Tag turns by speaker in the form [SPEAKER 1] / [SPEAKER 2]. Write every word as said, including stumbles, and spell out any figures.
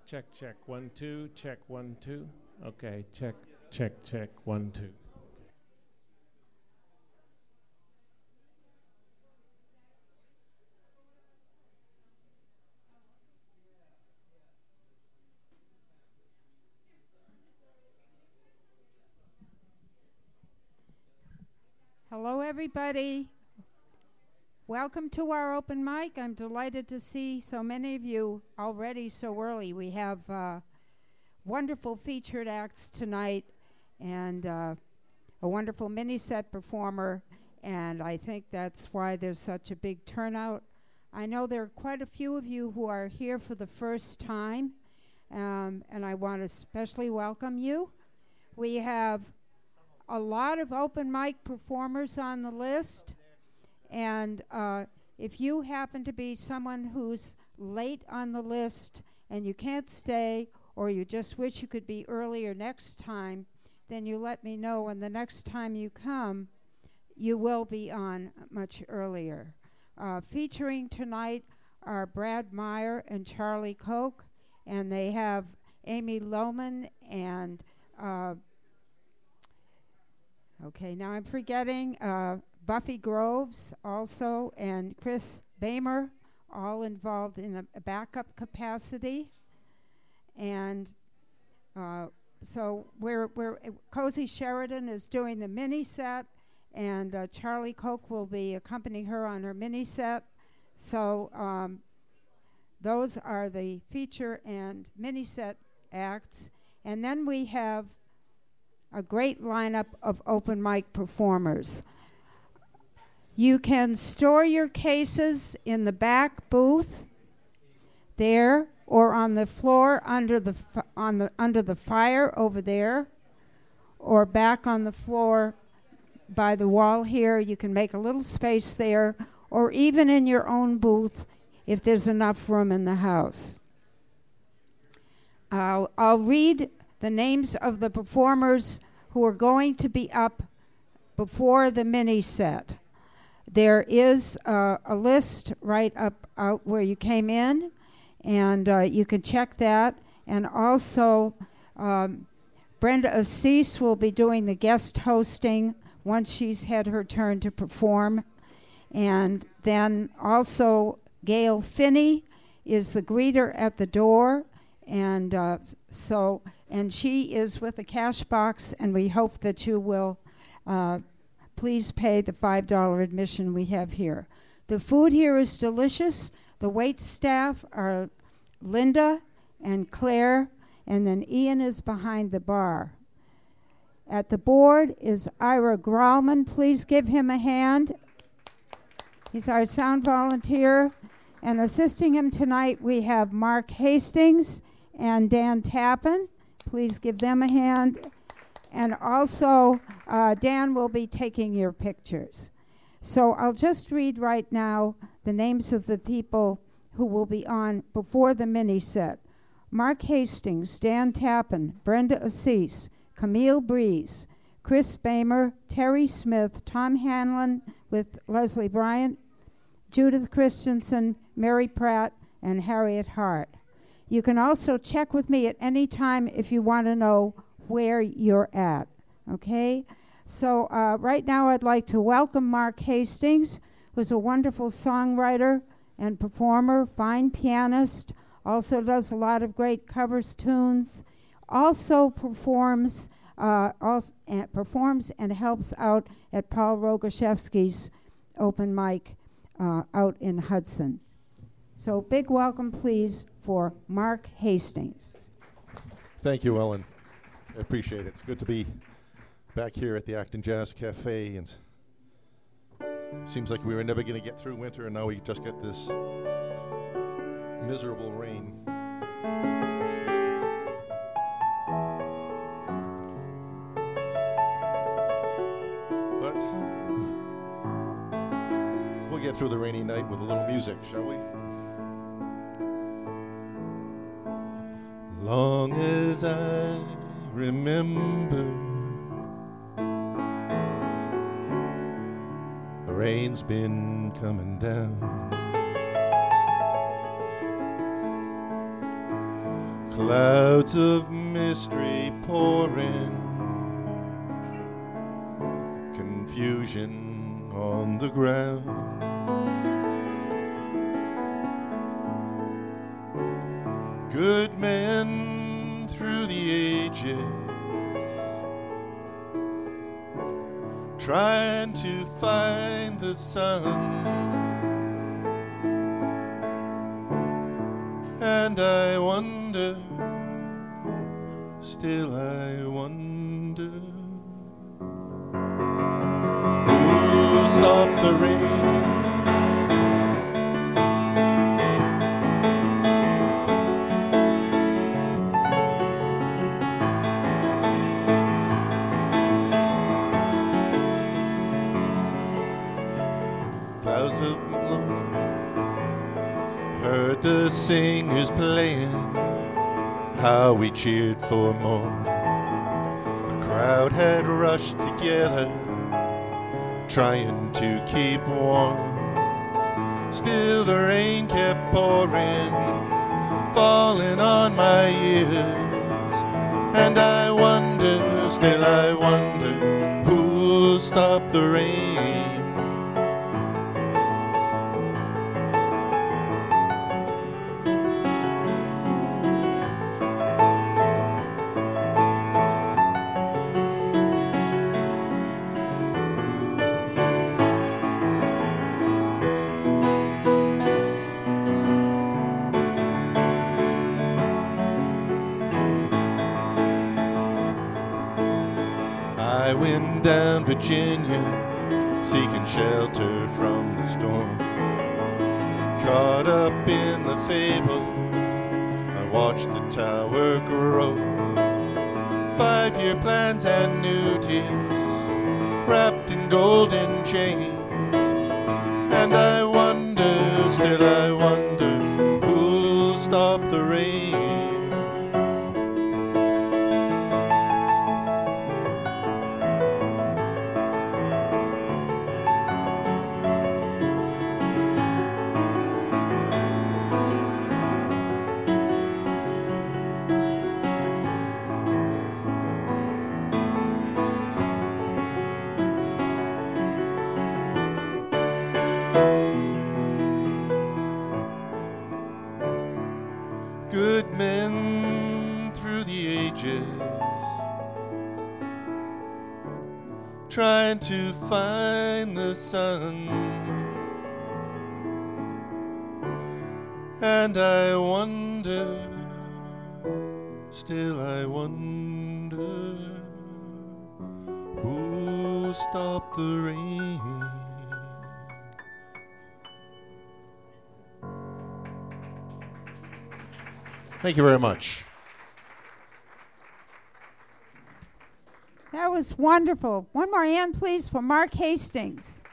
[SPEAKER 1] Check, check, one, two, check, one, two. Okay, check, check, check, one, two.
[SPEAKER 2] Hello, everybody. Welcome to our open mic. I'm delighted to see so many of you already so early. We have uh, wonderful featured acts tonight and uh, a wonderful mini-set performer, and I think that's why there's such a big turnout. I know there are quite a few of you who are here for the first time, um, and I want to especially welcome you. We have a lot of open mic performers on the list. And uh, if you happen to be someone who's late on the list and you can't stay, or you just wish you could be earlier next time, then you let me know, and the next time you come, you will be on much earlier. Uh, featuring tonight are Brad Meyer and Charlie Koch, and they have Amy Lohman and, uh, okay, now I'm forgetting, uh, Buffy Groves also, and Chris Bamer, all involved in a, a backup capacity. And uh, so we're, we're, uh, Cozy Sheridan is doing the mini set, and uh, Charlie Koch will be accompanying her on her mini set. So um, those are the feature and mini set acts. And then we have a great lineup of open mic performers. You can store your cases in the back booth there, or on the floor under the f- on the under the fire over there, or back on the floor by the wall here. You can make a little space there, or even in your own booth if there's enough room in the house. Uh, I'll read the names of the performers who are going to be up before the mini set. There is uh, a list right up out where you came in, and uh, you can check that. And also, um, Brenda Assis will be doing the guest hosting once she's had her turn to perform. And then also, Gail Finney is the greeter at the door, and uh, so and she is with the cash box, and we hope that you will uh, please pay the five dollars admission we have here. The food here is delicious. The wait staff are Linda and Claire, and then Ian is behind the bar. At the board is Ira Grauman. Please give him a hand. He's our sound volunteer. And assisting him tonight, we have Mark Hastings and Dan Tappan. Please give them a hand. And also, uh, Dan will be taking your pictures. So I'll just read right now the names of the people who will be on before the mini set. Mark Hastings, Dan Tappan, Brenda Assis, Camille Breeze, Chris Bamer, Terry Smith, Tom Hanlon with Leslie Bryant, Judith Christensen, Mary Pratt, and Harriet Hart. You can also check with me at any time if you want to know where you're at, okay? So uh, right now I'd like to welcome Mark Hastings, who's a wonderful songwriter and performer, fine pianist, also does a lot of great covers tunes, also performs, uh, also, uh, performs and helps out at Paul Rogaszewski's open mic uh, out in Hudson. So big welcome, please, for Mark Hastings.
[SPEAKER 3] Thank you, Ellen. I appreciate it. It's good to be back here at the Acton Jazz Cafe, and seems like we were never going to get through winter, and now we just get this miserable rain. But we'll get through the rainy night with a little music, shall we? Long as I remember, the rain's been coming down. Clouds of mystery pour in, confusion on the ground. Good men through the ages, trying to find the sun. And I wonder, still I wonder, who'll stop the rain? Clouds of blue, heard the singers playing, how we cheered for more. The crowd had rushed together, trying to keep warm. Still the rain kept pouring, falling on my ears. And I wonder, still I wonder, who'll stop the rain? I went down Virginia, seeking shelter from the storm. Caught up in the fable, I watched the tower grow. Five-year plans and new deals, wrapped in golden chains. And I wonder, still I wonder, who'll stop the rain? Good men through the ages, trying to find the sun. And I wonder, still I wonder, who'll stop the rain? Thank you very much.
[SPEAKER 2] That was wonderful. One more hand, please, for Mark Hastings.